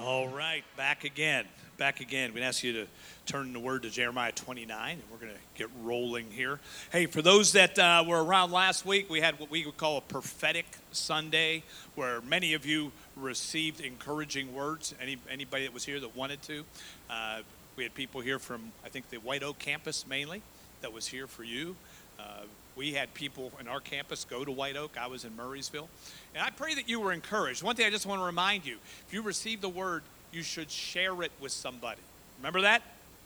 All right, back again. Back again. We'd ask you to turn the word to Jeremiah 29, and we're going to get rolling here. Hey, for those that were around last week, we had what we would call a prophetic Sunday, where many of you received encouraging words. Anybody that was here that wanted to. We had people here from, I think, the White Oak campus mainly that was here for you. We had people in our campus go to White Oak. I was in Murraysville. And I pray that you were encouraged. One thing I just want to remind you, if you received the word, you should share it with somebody. Remember that?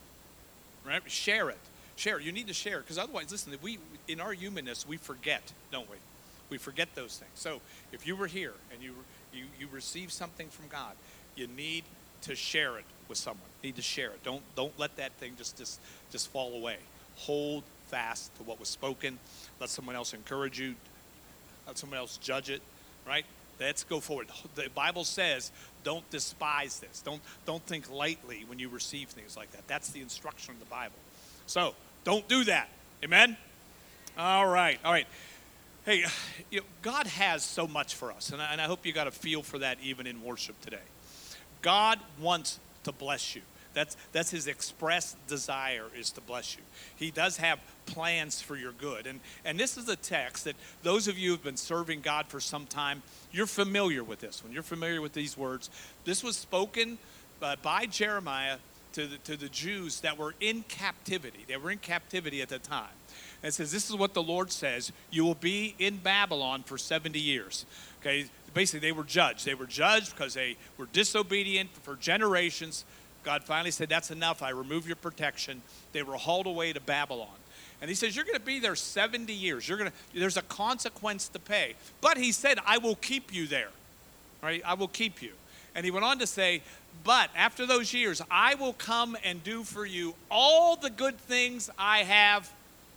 Right? Share it. Share it. You need to share it. Because otherwise, listen, in our humanness, we forget, don't we? We forget those things. So if you were here and you received something from God, you need to share it with someone. You need to share it. Don't let that thing just fall away. Hold fast to what was spoken. Let someone else encourage you. Let someone else judge it, right? Let's go forward. The Bible says, don't despise this. Don't think lightly when you receive things like that. That's the instruction of the Bible. So, don't do that. Amen? All right. Hey, God has so much for us, and I hope you got a feel for that even in worship today. God wants to bless you. That's his express desire, is to bless you. He does have plans for your good. And this is a text that those of you who have been serving God for some time, you're familiar with this one. You're familiar with these words. This was spoken by Jeremiah to the Jews that were in captivity. They were in captivity at the time. And it says, this is what the Lord says, you will be in Babylon for 70 years. Okay, basically they were judged. They were judged because they were disobedient for generations. God finally said, that's enough. I remove your protection. They were hauled away to Babylon. And he says, you're going to be there 70 years. There's a consequence to pay. But he said, I will keep you there. Right? I will keep you. And he went on to say, but after those years, I will come and do for you all the good things I have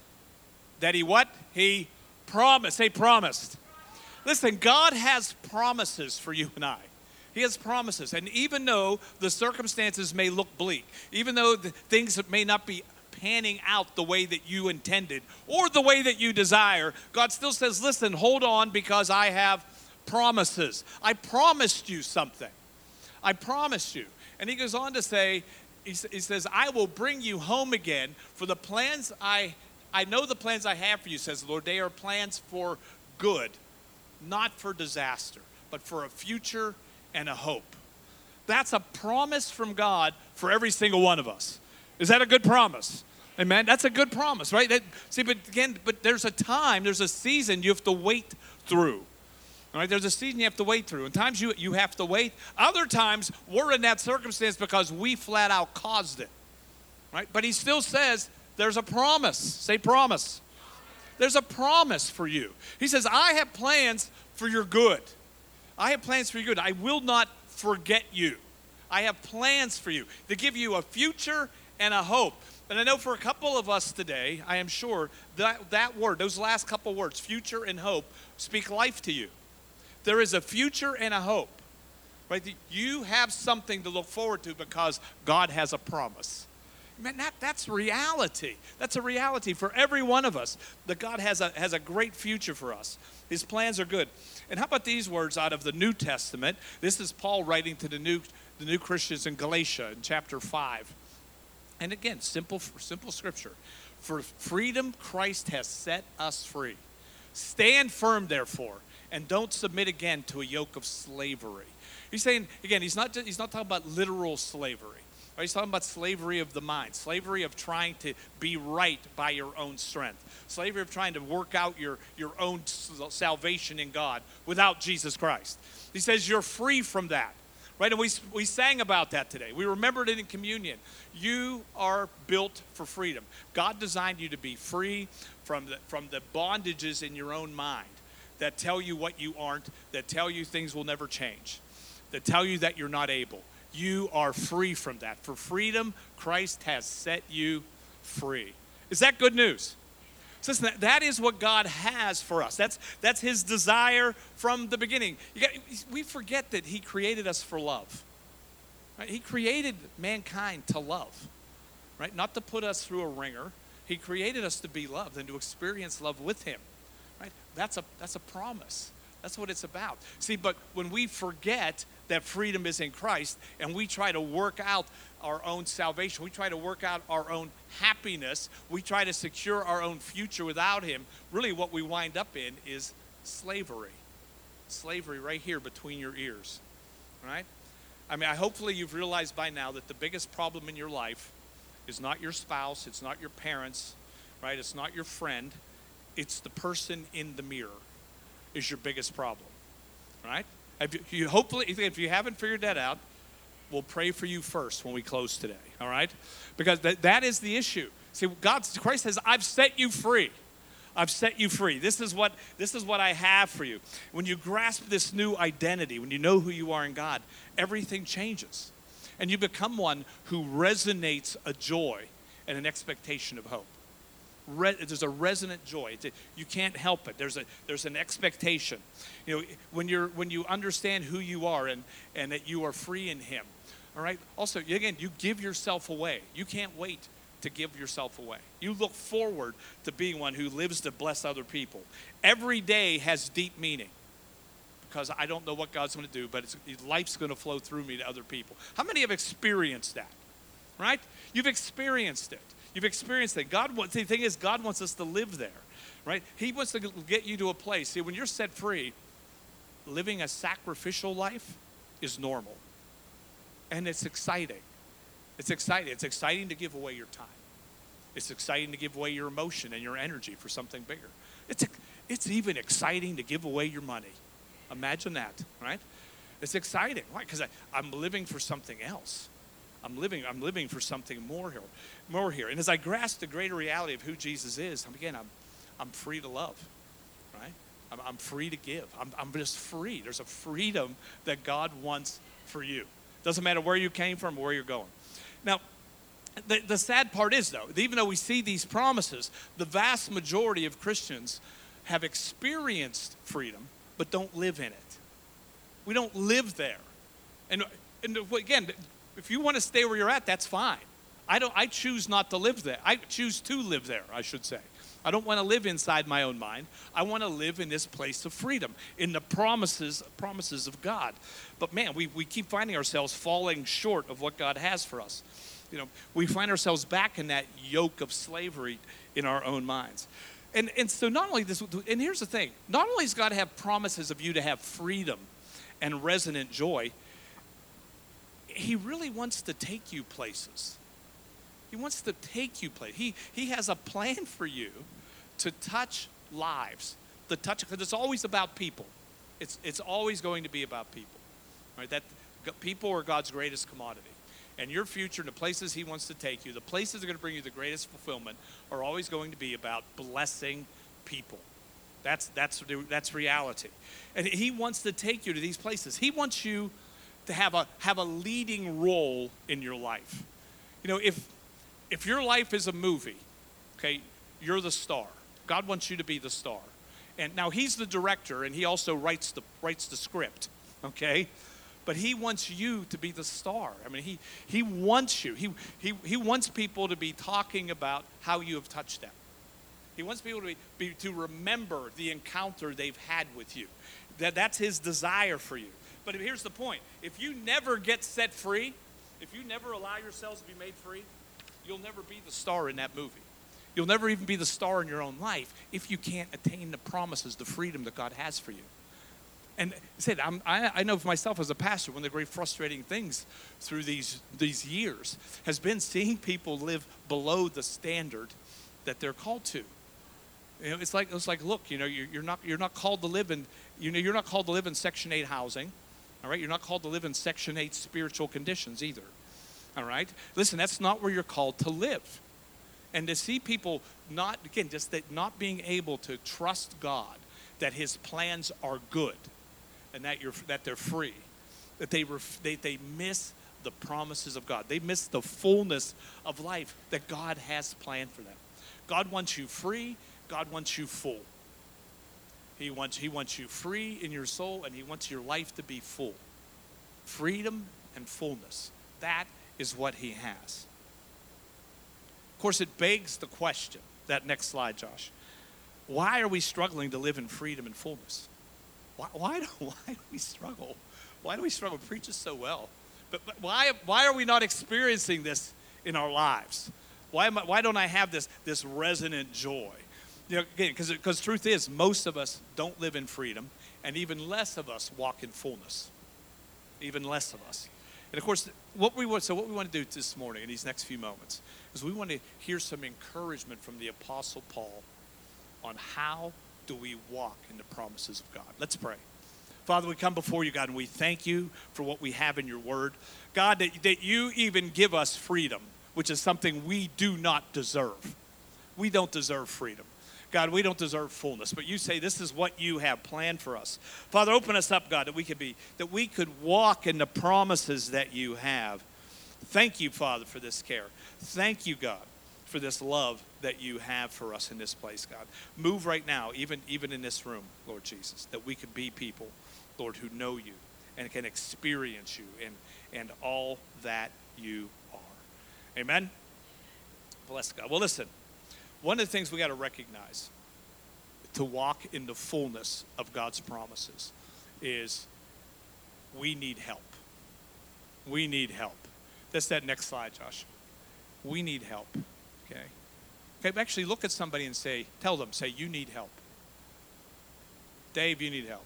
that he what? He promised. Say promised. Listen, God has promises for you and I. He has promises. And even though the circumstances may look bleak, even though the things may not be panning out the way that you intended or the way that you desire, God still says, listen, hold on, because I have promises. I promised you something. I promised you. And he goes on to say, he says, I will bring you home again, for the plans I know the plans I have for you, says the Lord. They are plans for good, not for disaster, but for a future and a hope. That's a promise from God for every single one of us. Is that a good promise? Amen? That's a good promise, right? But there's a time, there's a season you have to wait through. All right, there's a season you have to wait through. And times you have to wait. Other times we're in that circumstance because we flat out caused it. Right? But he still says there's a promise. Say promise. There's a promise for you. He says, I have plans for your good. I have plans for you good. I will not forget you. I have plans for you to give you a future and a hope. And I know for a couple of us today, I am sure that word, those last couple words, future and hope, speak life to you. There is a future and a hope. Right? You have something to look forward to because God has a promise. Man, that's reality. That's a reality for every one of us, that God has a great future for us. His plans are good. And how about these words out of the New Testament? This is Paul writing to the new Christians in Galatia in chapter 5. And again, simple scripture. For freedom Christ has set us free. Stand firm, therefore, and don't submit again to a yoke of slavery. He's saying, again, he's not talking about literal slavery. Right? He's talking about slavery of the mind, slavery of trying to be right by your own strength, slavery of trying to work out your own salvation in God without Jesus Christ. He says you're free from that. Right? And we sang about that today. We remembered it in communion. You are built for freedom. God designed you to be free from the bondages in your own mind that tell you what you aren't, that tell you things will never change, that tell you that you're not able. You are free from that. For freedom, Christ has set you free. Is that good news? So listen, that is what God has for us. That's his desire from the beginning. We forget that he created us for love. Right? He created mankind to love, right? Not to put us through a ringer. He created us to be loved and to experience love with him. Right? That's a promise. That's what it's about. See, but when we forget that freedom is in Christ and we try to work out our own salvation, we try to work out our own happiness, we try to secure our own future without him, really what we wind up in is slavery. Slavery right here between your ears, right? I mean, hopefully you've realized by now that the biggest problem in your life is not your spouse, it's not your parents, right? It's not your friend. It's the person in the mirror is your biggest problem, right? Hopefully, if you haven't figured that out, we'll pray for you first when we close today, all right? Because that is the issue. See, Christ says, I've set you free. I've set you free. This is what I have for you. When you grasp this new identity, when you know who you are in God, everything changes. And you become one who resonates a joy and an expectation of hope. There's a resonant joy. You can't help it. There's an expectation. You know, when you understand who you are and that you are free in him. All right? Also, again, you give yourself away. You can't wait to give yourself away. You look forward to being one who lives to bless other people. Every day has deep meaning because I don't know what God's going to do, but life's going to flow through me to other people. How many have experienced that? Right? You've experienced it. You've experienced it. The thing is, God wants us to live there, right? He wants to get you to a place. See, when you're set free, living a sacrificial life is normal. And it's exciting. It's exciting. It's exciting to give away your time. It's exciting to give away your emotion and your energy for something bigger. It's even exciting to give away your money. Imagine that, right? It's exciting. Why? Because I'm living for something else. I'm living for something more here. And as I grasp the greater reality of who Jesus is, I'm free to love, right? I'm free to give. I'm just free. There's a freedom that God wants for you. Doesn't matter where you came from or where you're going. Now, the sad part is, though, even though we see these promises, the vast majority of Christians have experienced freedom, but don't live in it. We don't live there. And again, if you want to stay where you're at, that's fine. I choose not to live there. I choose to live there, I should say. I don't want to live inside my own mind. I want to live in this place of freedom, in the promises of God. But man, we keep finding ourselves falling short of what God has for us. You know, we find ourselves back in that yoke of slavery in our own minds. And so not only this, and here's the thing, not only does God have promises of you to have freedom and resonant joy, he really wants to take you places. He wants to take you places. He has a plan for you to touch lives. Because it's always about people. It's always going to be about people. Right? That people are God's greatest commodity. And your future and the places he wants to take you, the places that are going to bring you the greatest fulfillment are always going to be about blessing people. That's reality. And he wants to take you to these places. He wants you to have a leading role in your life. You know, if your life is a movie, okay, you're the star. God wants you to be the star. And now he's the director and he also writes the script, okay? But he wants you to be the star. I mean, he wants you. He wants people to be talking about how you have touched them. He wants people to remember the encounter they've had with you. That's his desire for you. But here's the point. If you never get set free, if you never allow yourselves to be made free, you'll never be the star in that movie. You'll never even be the star in your own life if you can't attain the promises, the freedom that God has for you. And I know for myself as a pastor, one of the great frustrating things through these years has been seeing people live below the standard that they're called to. You know, it's like look, you know, you're not called to live in, you know, you're not called to live in Section 8 housing. All right, you're not called to live in Section 8 spiritual conditions either. All right, listen, that's not where you're called to live. And to see people not being able to trust God, that his plans are good, and that they're free, that they miss the promises of God. They miss the fullness of life that God has planned for them. God wants you free. God wants you full. He wants you free in your soul, and he wants your life to be full. Freedom and fullness. That is what he has. Of course, it begs the question, that next slide, Josh. Why are we struggling to live in freedom and fullness? why do we struggle? Why do we struggle? It preaches so well. But why are we not experiencing this in our lives? Why don't I have this resonant joy? You know, again, because truth is, most of us don't live in freedom, and even less of us walk in fullness. Even less of us. And of course, what we want to do this morning in these next few moments is we want to hear some encouragement from the Apostle Paul on how do we walk in the promises of God. Let's pray. Father, we come before you, God, and we thank you for what we have in your word. God, that you even give us freedom, which is something we do not deserve. We don't deserve freedom. God, we don't deserve fullness, but you say this is what you have planned for us. Father, open us up, God, that we could walk in the promises that you have. Thank you, Father, for this care. Thank you, God, for this love that you have for us in this place, God. Move right now, even in this room, Lord Jesus, that we could be people, Lord, who know you and can experience you and all that you are. Amen? Bless God. Well, listen. One of the things we got to recognize to walk in the fullness of God's promises is we need help. We need help. That's that next slide, Josh. We need help. Okay, actually look at somebody and tell them, you need help. Dave, you need help.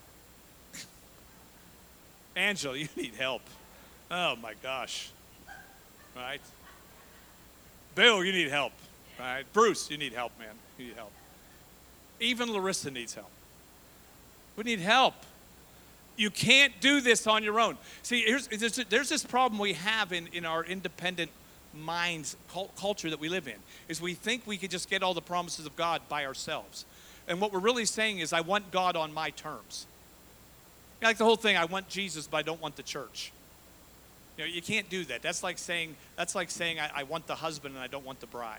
Angela, you need help. Oh my gosh. Right? Bill, you need help. Right? Bruce, you need help, man. You need help. Even Larissa needs help. We need help. You can't do this on your own. See, there's this problem we have in our independent minds culture that we live in, is we think we could just get all the promises of God by ourselves. And what we're really saying is, I want God on my terms. Like the whole thing, I want Jesus, but I don't want the church. You know, you can't do that. That's like saying I want the husband and I don't want the bride.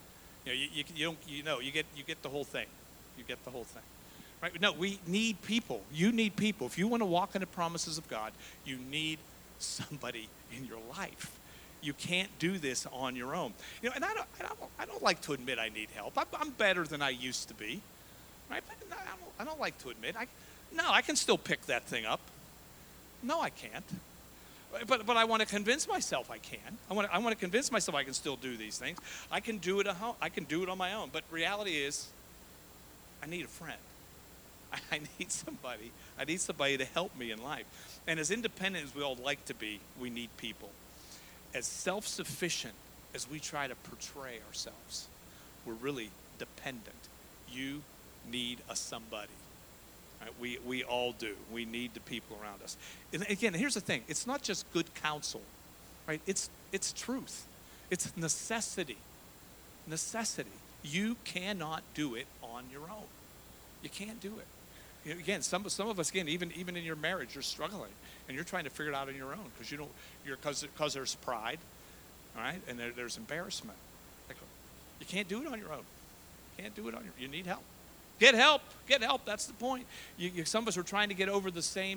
You get the whole thing. You get the whole thing. Right? No, we need people. You need people. If you want to walk in the promises of God, you need somebody in your life. You can't do this on your own. You know, and I don't like to admit I need help. I'm better than I used to be. Right? But I don't like to admit. I can still pick that thing up. No, I can't. But I want to convince myself I can. I want to convince myself I can still do these things. I can do it at home. I can do it on my own. But reality is, I need a friend. I need somebody. I need somebody to help me in life. And as independent as we all like to be, we need people. As self-sufficient as we try to portray ourselves, we're really dependent. You need a somebody. Right? We all do. We need the people around us. And again, here's the thing. It's not just good counsel, right? It's truth. It's necessity. Necessity. You cannot do it on your own. You can't do it. You know, again, some of us, again, even in your marriage, you're struggling, and you're trying to figure it out on your own because there's pride, all right, and there's embarrassment. Like, you can't do it on your own. You can't do it on your own. You need help. Get help. Get help. That's the point. Some of us are trying to get over the same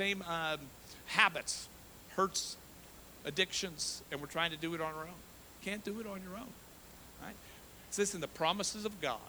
habits, hurts, addictions, and we're trying to do it on our own. Can't do it on your own. Right? So listen, the promises of God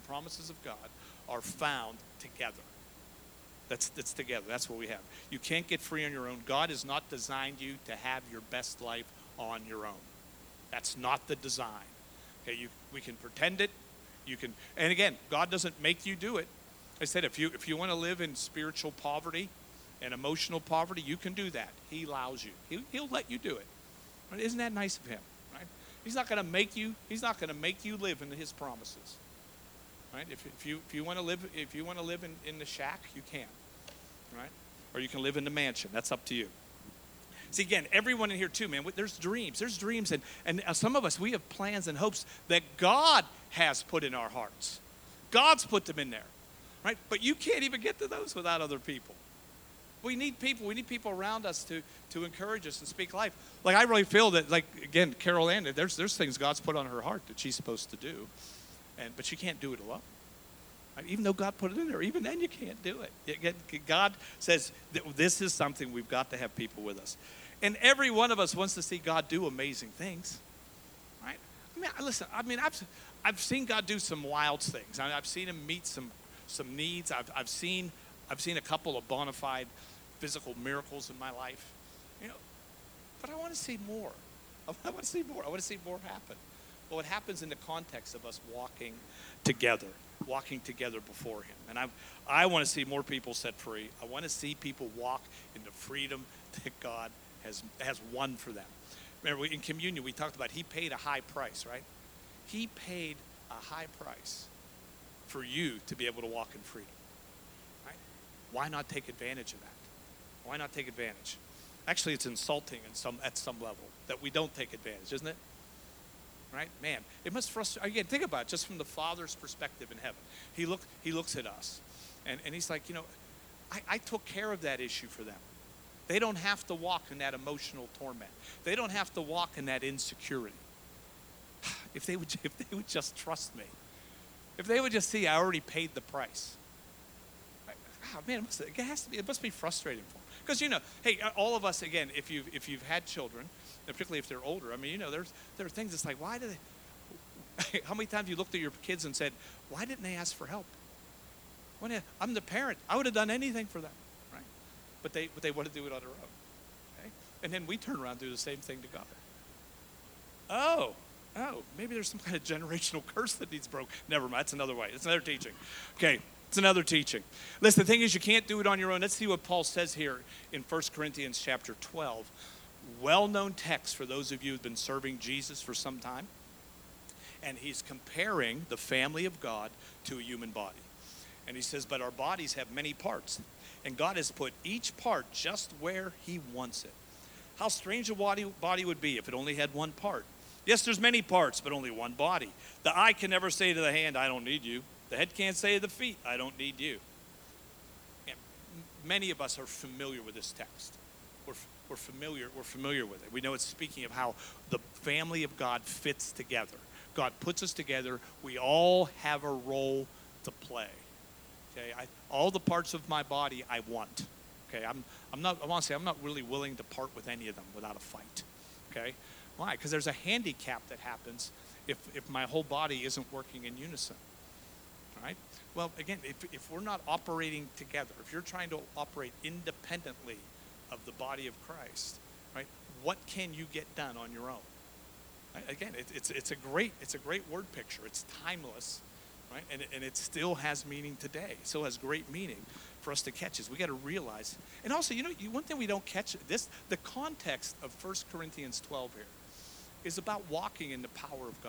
are found together. That's together. That's what we have. You can't get free on your own. God has not designed you to have your best life on your own. That's not the design. Okay, we can pretend it. You can, and again, God doesn't make you do it. I said, if you want to live in spiritual poverty and emotional poverty, you can do that. He allows you. He'll let you do it. Right? Isn't that nice of him? Right? He's not going to make you live in his promises. Right? If you want to live in the shack, you can. Right? Or you can live in the mansion. That's up to you. See, again, everyone in here too, man, there's dreams. There's dreams, and some of us, we have plans and hopes that God has put in our hearts. God's put them in there, right? But you can't even get to those without other people. We need people. We need people around us to encourage us and speak life. Like, I really feel that, like, again, Carol Ann, there's things God's put on her heart that she's supposed to do, but she can't do it alone. Right? Even though God put it in there, even then you can't do it. God says this is something we've got to have people with us. And every one of us wants to see God do amazing things, right? I've seen God do some wild things. I've seen him meet some needs. I've seen I've seen a couple of bona fide physical miracles in my life. You know, but I want to see more. I want to see more. I want to see more happen. Well, it happens in the context of us walking together before him. And I want to see more people set free. I want to see people walk in the freedom that God has won for them. Remember, in communion, we talked about he paid a high price, right? He paid a high price for you to be able to walk in freedom, right? Why not take advantage of that? Why not take advantage? Actually, it's insulting at some level that we don't take advantage, isn't it? Right? Man, it must frustrate. Again, think about it, just from the Father's perspective in heaven. He looks at us, and he's like, I took care of that issue for them. They don't have to walk in that emotional torment. They don't have to walk in that insecurity. If they would just trust me. If they would just see I already paid the price. Oh, man, it must be frustrating for them. Because, hey, all of us, again, if you've had children, particularly if they're older, I mean, there are things that's like, why do they, how many times you looked at your kids and said, why didn't they ask for help? I'm the parent. I would have done anything for them, right? But they want to do it on their own, okay? And then we turn around and do the same thing to God. Oh, maybe there's some kind of generational curse that needs broke. Never mind, that's another way. It's another teaching. Okay, it's another teaching. Listen, the thing is, you can't do it on your own. Let's see what Paul says here in 1 Corinthians chapter 12. Well-known text for those of you who've been serving Jesus for some time. And he's comparing the family of God to a human body. And he says, but our bodies have many parts. And God has put each part just where he wants it. How strange a body would be if it only had one part. Yes, there's many parts, but only one body. The eye can never say to the hand, I don't need you. The head can't say to the feet, I don't need you. And many of us are familiar with this text. We're familiar with it. We know it's speaking of how the family of God fits together. God puts us together. We all have a role to play. Okay, all the parts of my body I want. Okay, I want to say I'm not really willing to part with any of them without a fight. Okay, why? Because there's a handicap that happens if my whole body isn't working in unison. All right. Well, again, if we're not operating together, if you're trying to operate independently of the body of Christ, right? What can you get done on your own? Right? Again, it's a great word picture. It's timeless, right? And it still has meaning today. It still has great meaning for us to catch this. We got to realize, and also, one thing we don't catch the context of 1 Corinthians 12 here is about walking in the power of God.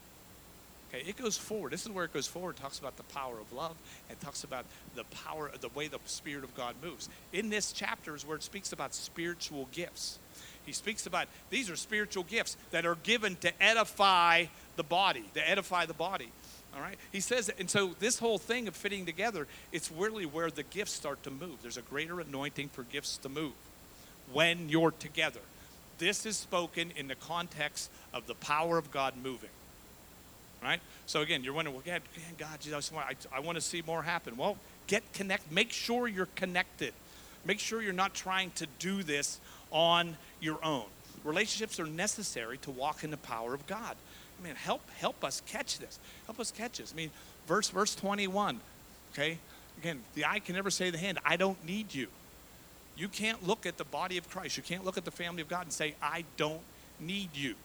Okay, it goes forward. This is where it goes forward. It talks about the power of love, and it talks about the power, the way the Spirit of God moves. In this chapter is where it speaks about spiritual gifts. He speaks about these are spiritual gifts that are given to edify the body, All right? He says, and so this whole thing of fitting together, it's really where the gifts start to move. There's a greater anointing for gifts to move when you're together. This is spoken in the context of the power of God moving. Right? So again, you're wondering, well, God, I want to see more happen. Well, make sure you're connected. Make sure you're not trying to do this on your own. Relationships are necessary to walk in the power of God. I mean, help us catch this. Help us catch this. I mean, verse 21, okay? Again, the eye can never say to the hand, I don't need you. You can't look at the body of Christ. You can't look at the family of God and say, I don't need you.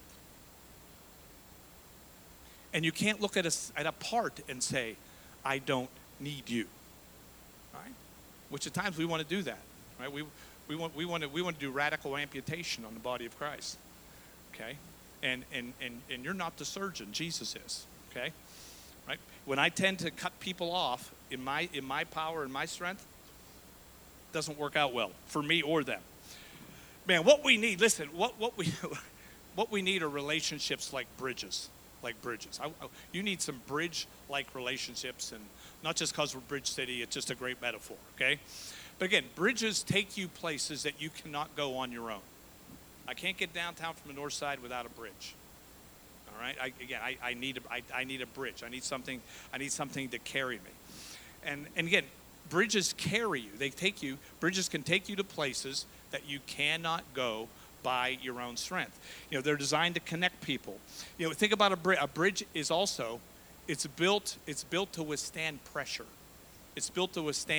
And you can't look at a part and say, I don't need you. Right? Which at times we want to do that. Right? We want to do radical amputation on the body of Christ. Okay? And you're not the surgeon, Jesus is. Okay? Right? When I tend to cut people off in my power and my strength, it doesn't work out well for me or them. Man, what we need, listen, what we need are relationships like bridges. You need some bridge-like relationships, and not just because we're Bridge City, it's just a great metaphor, okay? But again, bridges take you places that you cannot go on your own. I can't get downtown from the north side without a bridge. All right? I need a bridge. I need something to carry me. And again, bridges carry you. Bridges can take you to places that you cannot go by your own strength. They're designed to connect people. Think about a bridge. A bridge is also, it's built to withstand pressure. It's built to withstand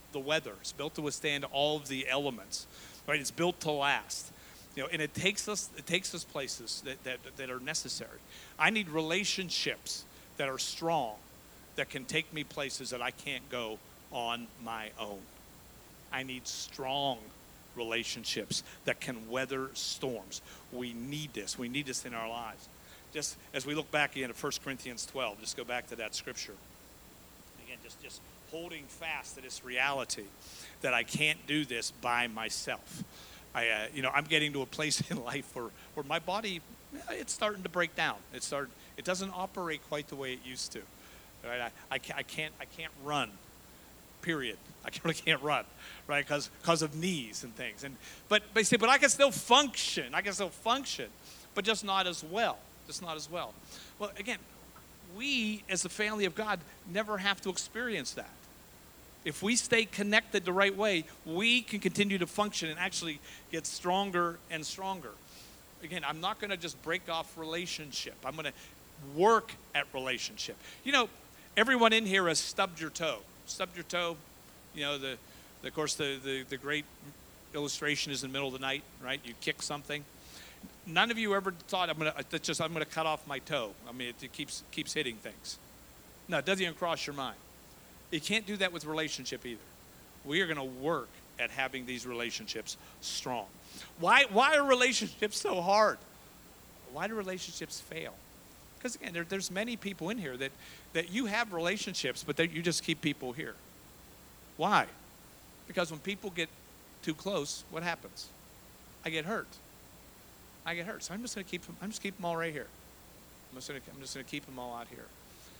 the weather. It's built to withstand all of the elements, right? It's built to last. And it takes us places that are necessary. I need relationships that are strong, that can take me places that I can't go on my own. I need strong relationships that can weather storms. We need this. We need this in our lives. Just as we look back again at 1 Corinthians 12, just go back to that scripture. Again, just holding fast to this reality that I can't do this by myself. I'm getting to a place in life where my body, it's starting to break down. It doesn't operate quite the way it used to. Right? I can't run. Period. I really can't run, right? Because of knees and things. But I can still function. But just not as well. Well, again, we as the family of God never have to experience that. If we stay connected the right way, we can continue to function and actually get stronger and stronger. Again, I'm not going to just break off relationship. I'm going to work at relationship. Everyone in here has stubbed your toe. Stubbed your toe. Of course, the great illustration is in the middle of the night, right? You kick something. None of you ever thought I'm going to cut off my toe. I mean, it keeps hitting things. No, it doesn't even cross your mind. You can't do that with relationship either. We are going to work at having these relationships strong. Why are relationships so hard? Why do relationships fail? Because again, there's many people in here that you have relationships, but that you just keep people here. Why? Because when people get too close, what happens? I get hurt. So I'm just going to keep them. I'm just keep them all right here. I'm just going to keep them all out here.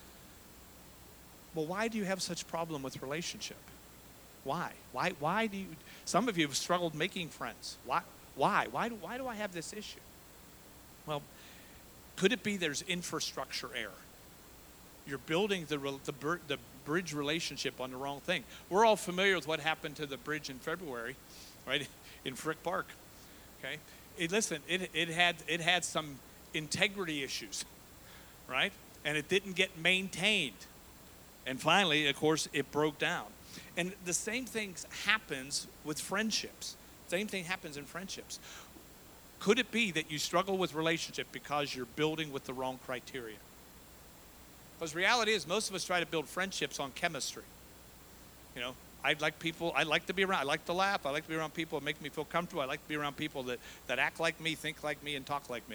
Well, why do you have such problem with relationship? Why? Why do you? Some of you have struggled making friends. Why? Why do I have this issue? Well, could it be there's infrastructure error? You're building the bridge relationship on the wrong thing. We're all familiar with what happened to the bridge in February, right, in Frick Park. Okay, it had some integrity issues, right, and it didn't get maintained, and finally, of course, it broke down. And the same thing happens with friendships. Same thing happens in friendships. Could it be that you struggle with relationship because you're building with the wrong criteria? Because reality is most of us try to build friendships on chemistry. I like people, I like to be around, I like to laugh, I like to be around people that make me feel comfortable, I like to be around people that act like me, think like me, and talk like me.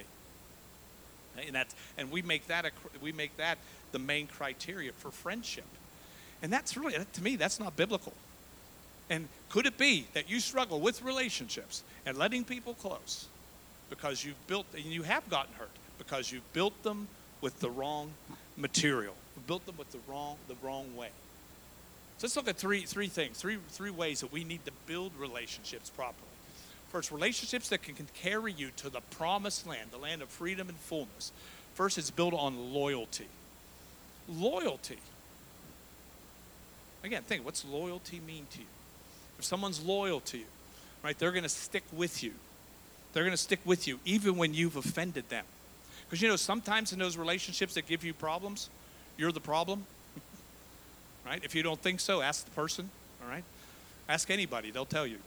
And we make that the main criteria for friendship. And that's really, to me, that's not biblical. And could it be that you struggle with relationships and letting people close because you have gotten hurt because you've built them with the wrong material, built them with the wrong way? So let's look at three things, three ways that we need to build relationships properly. First, relationships that can carry you to the promised land, the land of freedom and fullness. First, it's built on loyalty. Loyalty. Again, think, what's loyalty mean to you? If someone's loyal to you, right, they're going to stick with you. They're going to stick with you even when you've offended them. Because, sometimes in those relationships that give you problems, you're the problem. Right? If you don't think so, ask the person. All right? Ask anybody. They'll tell you.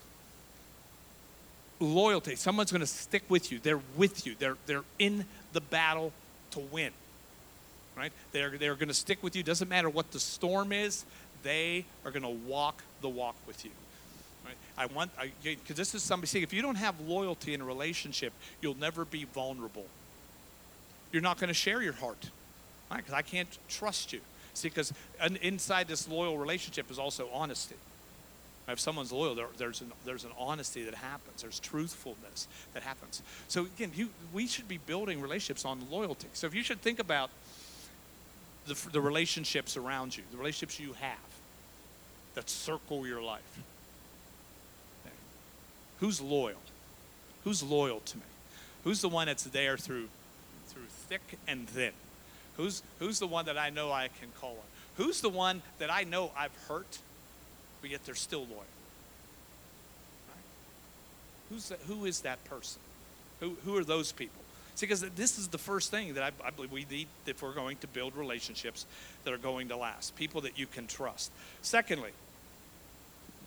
Loyalty. Someone's going to stick with you. They're with you. They're in the battle to win. Right? They're going to stick with you. Doesn't matter what the storm is. They are going to walk the walk with you. Right? Because this is somebody, see, if you don't have loyalty in a relationship, you'll never be vulnerable. You're not going to share your heart. Right? Because I can't trust you. See, because inside this loyal relationship is also honesty. If someone's loyal, there's an honesty that happens. There's truthfulness that happens. So again, we should be building relationships on loyalty. So if you should think about the relationships around you, the relationships you have that circle your life. Okay. Who's loyal? Who's loyal to me? Who's the one that's there through thick and thin? Who's the one that I know I can call on? Who's the one that I know I've hurt, but yet they're still loyal? Right? Who is that person? Who are those people? See, because this is the first thing that I believe we need if we're going to build relationships that are going to last. People that you can trust. Secondly,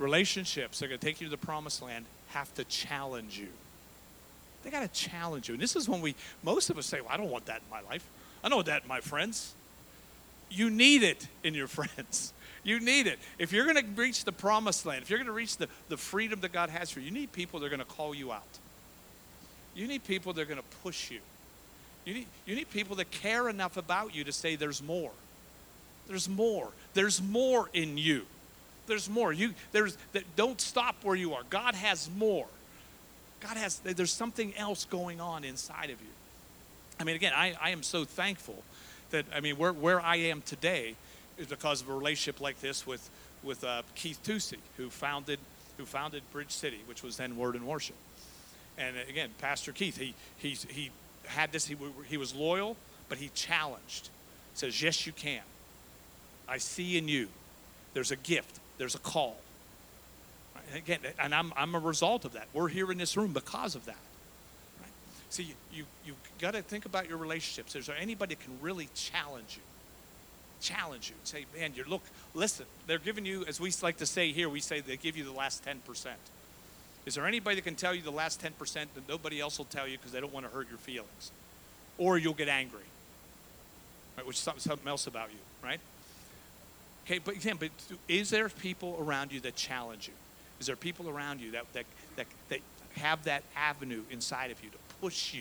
Relationships that are going to take you to the promised land have to challenge you. They got to challenge you. And this is when most of us say, well, I don't want that in my life. I don't want that in my friends. You need it in your friends. You need it. If you're going to reach the promised land, if you're going to reach the freedom that God has for you, you need people that are going to call you out. You need people that are going to push you. You need people that care enough about you to say there's more. There's more. There's more in you. There's more. Don't stop where you are. God has more. There's something else going on inside of you. I mean, again, I am so thankful that, where I am today is because of a relationship like this with Keith Tusey, who founded Bridge City, which was then Word and Worship. And again, Pastor Keith, he had this. He was loyal, but he challenged. Says, yes, you can. I see in you. There's a gift. There's a call. And again, and I'm a result of that. We're here in this room because of that. Right? See, you've got to think about your relationships. Is there anybody that can really challenge you? Challenge you. Say, man, listen, they're giving you, as we like to say here, we say they give you the last 10%. Is there anybody that can tell you the last 10% that nobody else will tell you because they don't want to hurt your feelings? Or you'll get angry, right? Which is something else about you, right? Okay, but is there people around you that challenge you? Is there people around you that have that avenue inside of you to push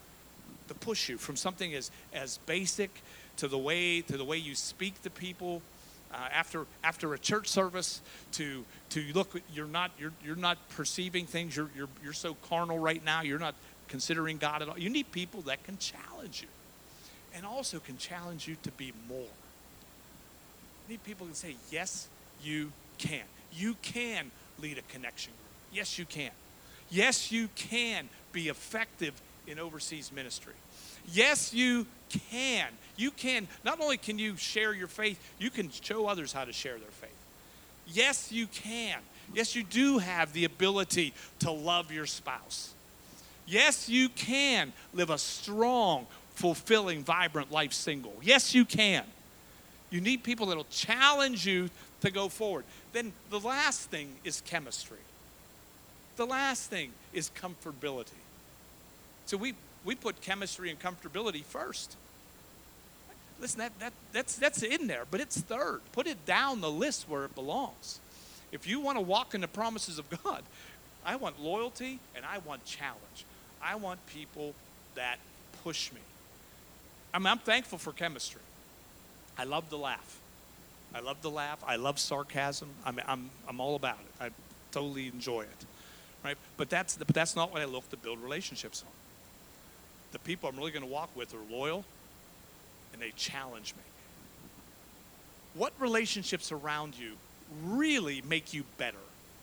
you from something as basic to the way you speak to people after a church service to look, you're not perceiving things, you're so carnal right now, you're not considering God at all. You need people that can challenge you and also can challenge you to be more. You need people who can say, yes, you can. You can lead a connection group. Yes, you can. Yes, you can be effective in overseas ministry. Yes, you can. You can. Not only can you share your faith, you can show others how to share their faith. Yes, you can. Yes, you do have the ability to love your spouse. Yes, you can live a strong, fulfilling, vibrant life single. Yes, you can. You need people that will challenge you to go forward. Then the last thing is chemistry. The last thing is comfortability. So we put chemistry and comfortability first. Listen, that's in there, but it's third. Put it down the list where it belongs. If you want to walk in the promises of God, I want loyalty and I want challenge. I want people that push me. I'm thankful for chemistry. I love to laugh. I love sarcasm. I'm all about it. I totally enjoy it, right? But that's not what I look to build relationships on. The people I'm really going to walk with are loyal, and they challenge me. What relationships around you really make you better?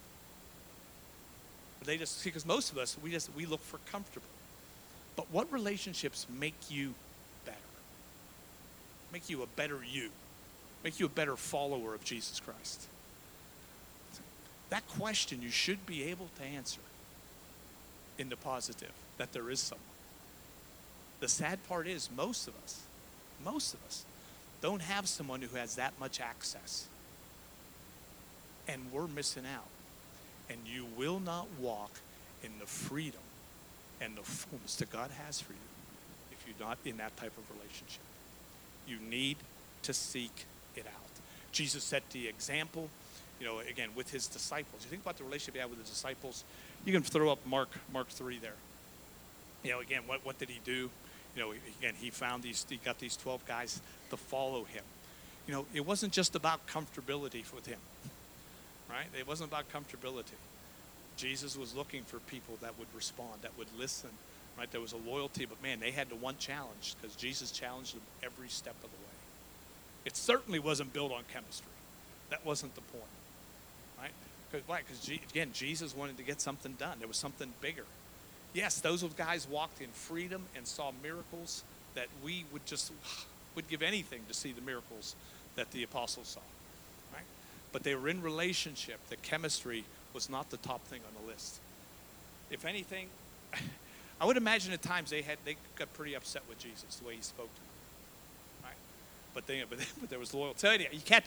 Because most of us we look for comfortable. But what relationships make you better? Make you a better you. Make you a better follower of Jesus Christ. That question you should be able to answer in the positive, that there is someone. The sad part is most of us don't have someone who has that much access. And we're missing out. And you will not walk in the freedom and the fullness that God has for you if you're not in that type of relationship. You need to seek it out. Jesus set the example, again, with his disciples. You think about the relationship he had with his disciples. You can throw up Mark 3 there. Again, what did he do? Again, he got these 12 guys to follow him. It wasn't just about comfortability with him, right? It wasn't about comfortability. Jesus was looking for people that would respond, that would listen, right? There was a loyalty, but man, they had the one challenge because Jesus challenged them every step of the way. It certainly wasn't built on chemistry. That wasn't the point, right? Because again, Jesus wanted to get something done. There was something bigger. Yes, those guys walked in freedom and saw miracles that we would give anything to see the miracles that the apostles saw, right? But they were in relationship. The chemistry was not the top thing on the list. If anything, I would imagine at times they got pretty upset with Jesus, the way he spoke to them, right? But there was loyalty. You catch it.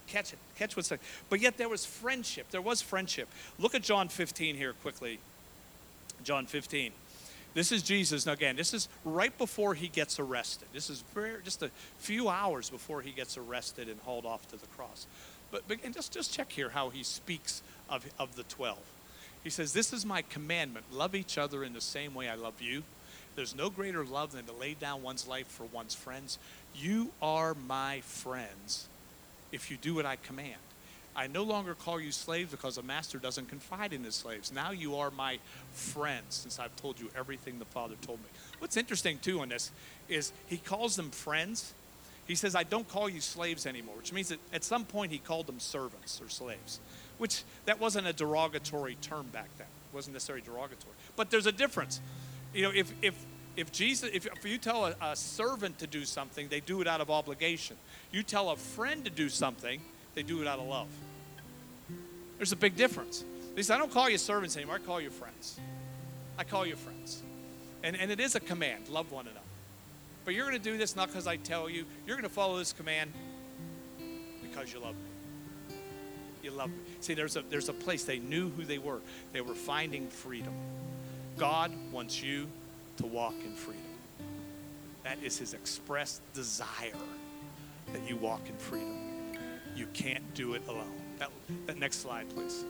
Catch it. Catch what's there. But yet there was friendship. There was friendship. Look at John 15 here quickly. John 15. This is Jesus. Now again, this is right before he gets arrested. This is just a few hours before he gets arrested and hauled off to the cross. But and just check here how he speaks of the 12. He says, this is my commandment. Love each other in the same way I love you. There's no greater love than to lay down one's life for one's friends. You are my friends if you do what I command. I no longer call you slaves because a master doesn't confide in his slaves. Now you are my friends since I've told you everything the Father told me. What's interesting too on this is he calls them friends. He says, I don't call you slaves anymore, which means that at some point he called them servants or slaves, which that wasn't a derogatory term back then. It wasn't necessarily derogatory. But there's a difference. You know, if you tell a servant to do something, they do it out of obligation. You tell a friend to do something, they do it out of love. There's a big difference. He said, I don't call you servants anymore. I call you friends. I call you friends. And it is a command. Love one another. But you're going to do this not because I tell you. You're going to follow this command because you love me. You love me. See, there's a place. They knew who they were. They were finding freedom. God wants you to walk in freedom. That is his expressed desire, that you walk in freedom. You can't do it alone. That next slide, please.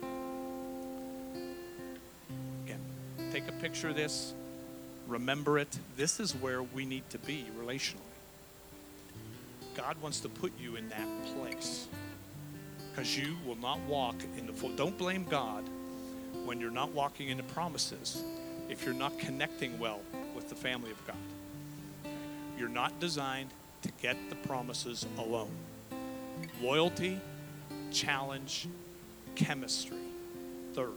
Again, take a picture of this. Remember it. This is where we need to be relationally. God wants to put you in that place because you will not walk in the full. Don't blame God when you're not walking in the promises if you're not connecting well with the family of God. You're not designed to get the promises alone. Loyalty, challenge, chemistry. Third.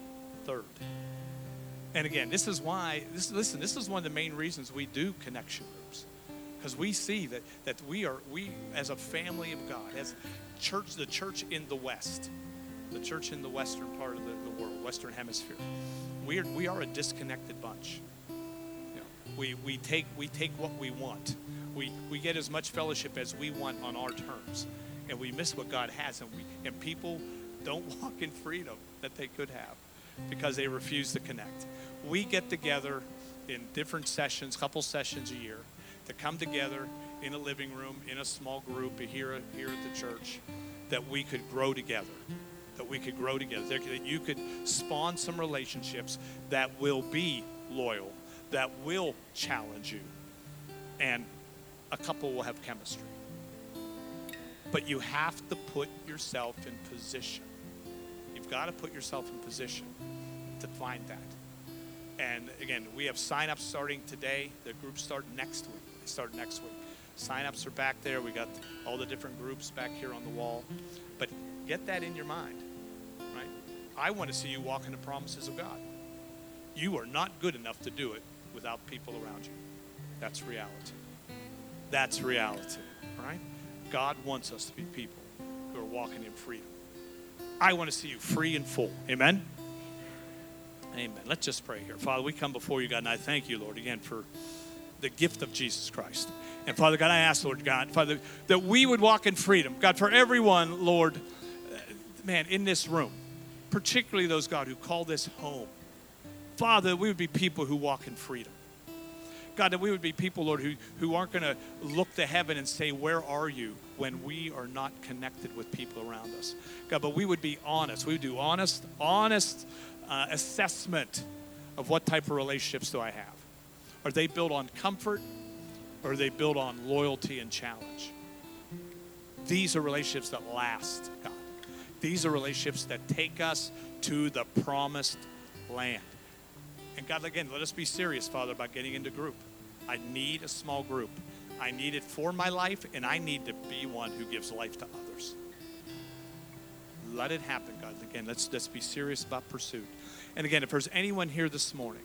And again, this is why, this is one of the main reasons we do connection groups. Because we see that we as a family of God, as church, the church in the West, the church in the western part of the world, Western Hemisphere, we are a disconnected bunch. You know, we take what we want. We get as much fellowship as we want on our terms. And we miss what God has. And people don't walk in freedom that they could have because they refuse to connect. We get together in different sessions, couple sessions a year, to come together in a living room, in a small group here at the church, that we could grow together. That you could spawn some relationships that will be loyal, that will challenge you, and a couple will have chemistry. But you have to put yourself in position. You've got to put yourself in position to find that. And again, we have sign-ups starting today. The groups start next week. They start next week. Sign-ups are back there. We got all the different groups back here on the wall. But get that in your mind, right? I want to see you walk in the promises of God. You are not good enough to do it without people around you. That's reality. That's reality, right? God wants us to be people who are walking in freedom. I want to see you free and full. Amen? Amen. Let's just pray here. Father, we come before you, God, and I thank you, Lord, again, for the gift of Jesus Christ. And Father God, I ask, Lord God, Father, that we would walk in freedom. God, for everyone, Lord, man, in this room, particularly those, God, who call this home. Father, we would be people who walk in freedom. God, that we would be people, Lord, who aren't going to look to heaven and say, where are you, when we are not connected with people around us. God, but we would be honest. We would do honest assessment of what type of relationships do I have. Are they built on comfort, or are they built on loyalty and challenge? These are relationships that last, God. These are relationships that take us to the promised land. And God, again, let us be serious, Father, about getting into group. I need a small group. I need it for my life, and I need to be one who gives life to others. Let it happen, God. Again, let's be serious about pursuit. And again, if there's anyone here this morning,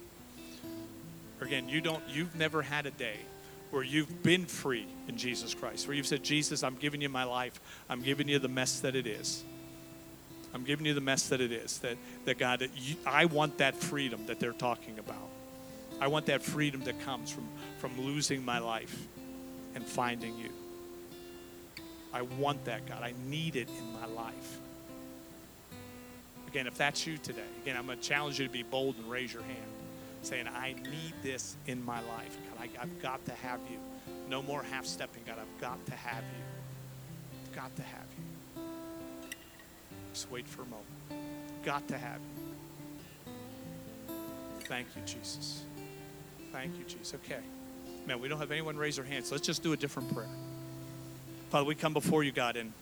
or again, you've never had a day where you've been free in Jesus Christ, where you've said, Jesus, I'm giving you my life. I'm giving you the mess that it is. I'm giving you the mess that it is. That God, I want that freedom that they're talking about. I want that freedom that comes from losing my life and finding you. I want that, God. I need it in my life. Again, if that's you today, again, I'm going to challenge you to be bold and raise your hand, saying, I need this in my life. God, I've got to have you. No more half-stepping, God. I've got to have you. I've got to have you. Just wait for a moment. Got to have you. Thank you, Jesus. Thank you, Jesus. Okay. Man, we don't have anyone raise their hands. So let's just do a different prayer. Father, we come before you, God, and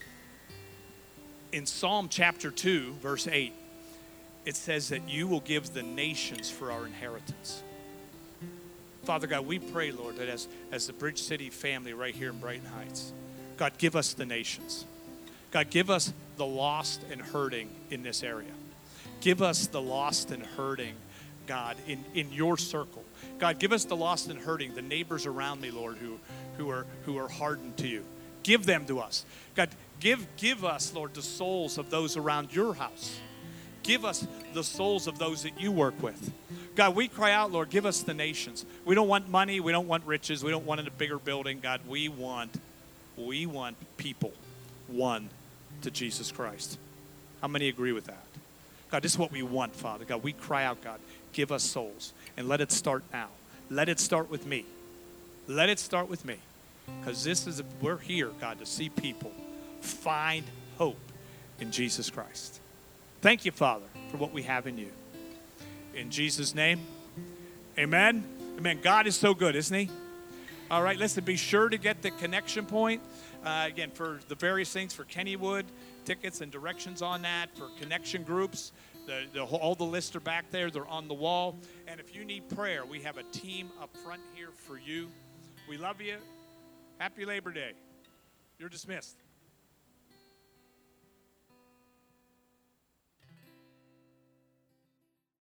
in Psalm chapter 2, verse 8, it says that you will give the nations for our inheritance. Father God, we pray, Lord, that as the Bridge City family right here in Brighton Heights, God, give us the nations. God, give us the lost and hurting in this area. Give us the lost and hurting, God, in your circle. God, give us the lost and hurting, the neighbors around me, Lord, who are hardened to you. Give them to us. God, give us, Lord, the souls of those around your house. Give us the souls of those that you work with. God, we cry out, Lord, give us the nations. We don't want money. We don't want riches. We don't want a bigger building. God, we want people won to Jesus Christ. How many agree with that? God, this is what we want, Father. God, we cry out, God, give us souls. And let it start now. Let it start with me. Let it start with me. Because we're here, God, to see people find hope in Jesus Christ. Thank you, Father, for what we have in you. In Jesus' name, amen. Amen. God is so good, isn't he? All right, listen, be sure to get the connection point. Again, for the various things, for Kennywood, tickets and directions on that, for connection groups. All the lists are back there. They're on the wall. And if you need prayer, we have a team up front here for you. We love you. Happy Labor Day. You're dismissed.